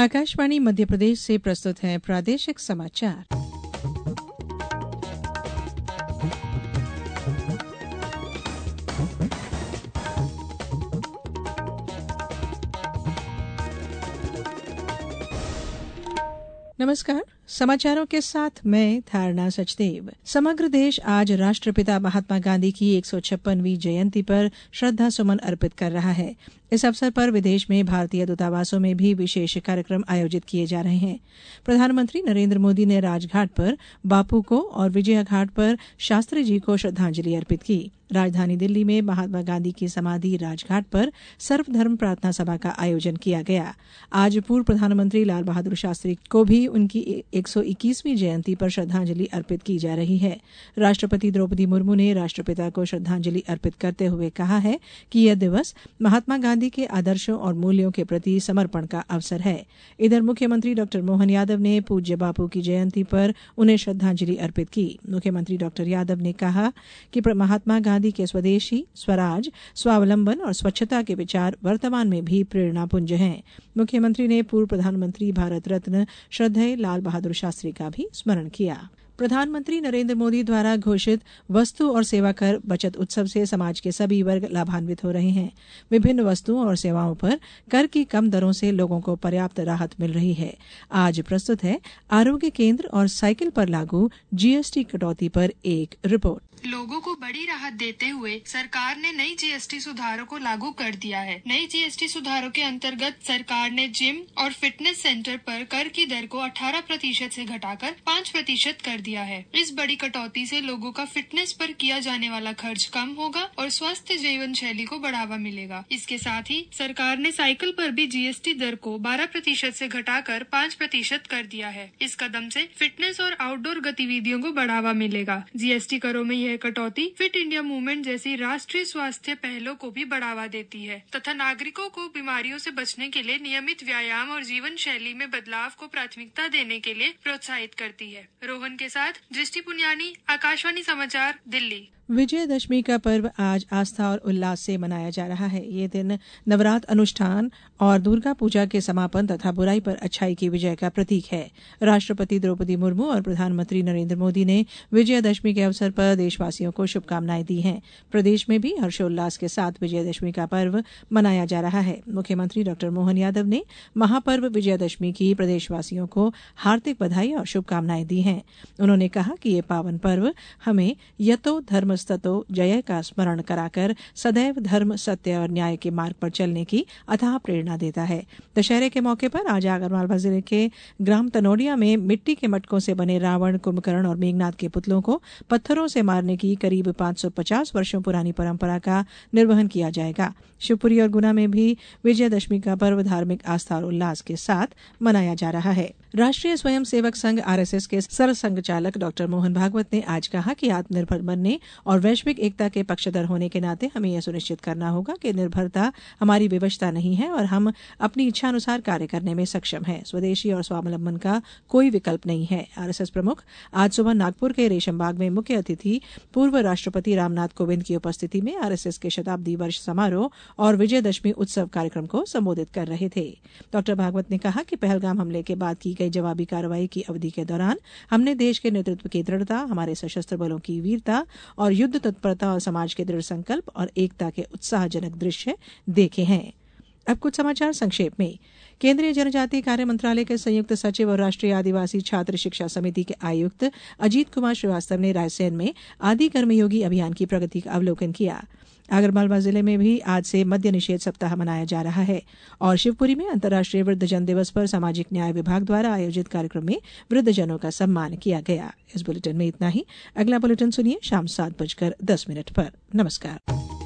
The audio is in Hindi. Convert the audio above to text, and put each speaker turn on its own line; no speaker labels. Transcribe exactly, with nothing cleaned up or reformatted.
आकाशवाणी मध्य प्रदेश से प्रस्तुत है प्रादेशिक समाचार। नमस्कार, समाचारों के साथ मैं धारणा सचदेव। समग्र देश आज राष्ट्रपिता महात्मा गांधी की एक सौ छप्पनवीं जयंती पर श्रद्धा सुमन अर्पित कर रहा है। इस अवसर पर विदेश में भारतीय दूतावासों में भी विशेष कार्यक्रम आयोजित किए जा रहे हैं। प्रधानमंत्री नरेंद्र मोदी ने राजघाट पर बापू को और विजय घाट पर शास्त्री जी को श्रद्धांजलि अर्पित की। राजधानी दिल्ली में महात्मा गांधी की समाधि राजघाट पर सर्वधर्म प्रार्थना सभा का आयोजन किया गया। आज पूर्व प्रधानमंत्री लाल बहादुर शास्त्री को भी उनकी एक सौ इक्कीसवीं जयंती पर श्रद्धांजलि अर्पित की जा रही है। राष्ट्रपति द्रौपदी मुर्मू ने राष्ट्रपिता को श्रद्धांजलि अर्पित करते हुए कहा है कि यह दिवस महात्मा गांधी के आदर्शों और मूल्यों के प्रति समर्पण का अवसर है। इधर मुख्यमंत्री डॉक्टर मोहन यादव ने पूज्य बापू की जयंती पर उन्हें श्रद्धांजलि अर्पित की। मुख्यमंत्री डॉक्टर यादव ने कहा कि महात्मा गांधी के स्वदेशी, स्वराज, स्वावलंबन और स्वच्छता के विचार वर्तमान में भी प्रेरणापुंज हैं। मुख्यमंत्री ने पूर्व प्रधानमंत्री भारत रत्न श्रद्धेय लाल बहादुर शास्त्री का भी स्मरण किया। प्रधानमंत्री नरेंद्र मोदी द्वारा घोषित वस्तु और सेवा कर बचत उत्सव से समाज के सभी वर्ग लाभान्वित हो रहे हैं। विभिन्न वस्तुओं और सेवाओं पर कर की कम दरों से लोगों को पर्याप्त राहत मिल रही है। आज प्रस्तुत है आरोग्य केंद्र और साइकिल पर लागू जीएसटी कटौती पर एक रिपोर्ट।
लोगों को बड़ी राहत देते हुए सरकार ने नई जीएसटी सुधारों को लागू कर दिया है। नई जीएसटी सुधारों के अंतर्गत सरकार ने जिम और फिटनेस सेंटर पर कर की दर को अठारह प्रतिशत से घटाकर पाँच प्रतिशत कर दिया है। इस बड़ी कटौती से लोगों का फिटनेस पर किया जाने वाला खर्च कम होगा और स्वस्थ जीवन शैली को बढ़ावा मिलेगा। इसके साथ ही सरकार ने साइकिल पर भी जीएसटी दर को बारह प्रतिशत से घटाकर पाँच प्रतिशत कर दिया है। इस कदम से फिटनेस और आउटडोर गतिविधियों को बढ़ावा मिलेगा। जीएसटी करों में यह कटौती फिट इंडिया मूवमेंट जैसी राष्ट्रीय स्वास्थ्य पहलों को भी बढ़ावा देती है तथा नागरिकों को बीमारियों से बचने के लिए नियमित व्यायाम और जीवन शैली में बदलाव को प्राथमिकता देने के लिए प्रोत्साहित करती है। रोहन के साथ दृष्टि पुनियानी, आकाशवाणी समाचार, दिल्ली।
विजयदशमी का पर्व आज आस्था और उल्लास से मनाया जा रहा है। ये दिन नवरात्र अनुष्ठान और दुर्गा पूजा के समापन तथा बुराई पर अच्छाई की विजय का प्रतीक है। राष्ट्रपति द्रौपदी मुर्मू और प्रधानमंत्री नरेंद्र मोदी ने विजयदशमी के अवसर पर देशवासियों को शुभकामनाएं दी हैं। प्रदेश में भी हर्षोल्लास के साथ विजयदशमी का पर्व मनाया जा रहा है। मुख्यमंत्री डॉक्टर मोहन यादव ने महापर्व विजयदशमी की प्रदेशवासियों को हार्दिक बधाई और शुभकामनाएं दी हैं। उन्होंने कहा कि ये पावन पर्व हमें यतो धर्म ततो जय का स्मरण कराकर सदैव धर्म, सत्य और न्याय के मार्ग पर चलने की अथाह प्रेरणा देता है। दशहरे के मौके पर आज आगरमालवा जिले के ग्राम तनोडिया में मिट्टी के मटकों से बने रावण, कुंभकर्ण और मेघनाथ के पुतलों को पत्थरों से मारने की करीब पाँच सौ पचास वर्षों पुरानी परंपरा का निर्वहन किया जाएगा। शिवपुरी और गुना में भी विजयदशमी का पर्व धार्मिक आस्था और उल्लास के साथ मनाया जा रहा है। राष्ट्रीय स्वयं सेवक संघ आरएसएस के सरसंघचालक डॉक्टर मोहन भागवत ने आज कहा कि आत्मनिर्भर बनने और वैश्विक एकता के पक्षधर होने के नाते हमें यह सुनिश्चित करना होगा कि निर्भरता हमारी विवशता नहीं है और हम अपनी इच्छानुसार कार्य करने में सक्षम हैं। स्वदेशी और स्वावलंबन का कोई विकल्प नहीं है। आरएसएस प्रमुख आज सुबह नागपुर के रेशमबाग में मुख्य अतिथि पूर्व राष्ट्रपति रामनाथ कोविंद की उपस्थिति में आरएसएस के शताब्दी वर्ष समारोह और विजयदशमी उत्सव कार्यक्रम को संबोधित कर रहे थे। डॉक्टर भागवत ने कहा कि पहलगाम हमले के बाद की गई जवाबी कार्रवाई की अवधि के दौरान हमने देश के नेतृत्व की दृढ़ता, हमारे सशस्त्र बलों की वीरता और युद्ध तत्परता और समाज के दृढ़ संकल्प और एकता के उत्साहजनक दृश्य देखे हैं। अब कुछ समाचार संक्षेप में। केंद्रीय जनजातीय कार्य मंत्रालय के संयुक्त सचिव और राष्ट्रीय आदिवासी छात्र शिक्षा समिति के आयुक्त अजीत कुमार श्रीवास्तव ने रायसेन में आदि कर्मयोगी अभियान की प्रगति का अवलोकन किया। आगरमालवा जिले में भी आज से मद्य निषेध सप्ताह मनाया जा रहा है और शिवपुरी में अंतर्राष्ट्रीय वृद्धजन दिवस पर सामाजिक न्याय विभाग द्वारा आयोजित कार्यक्रम में वृद्धजनों का सम्मान किया गया। इस बुलेटिन में इतना ही। अगला बुलेटिन सुनिए शाम सात बजकर दस मिनट पर। नमस्कार।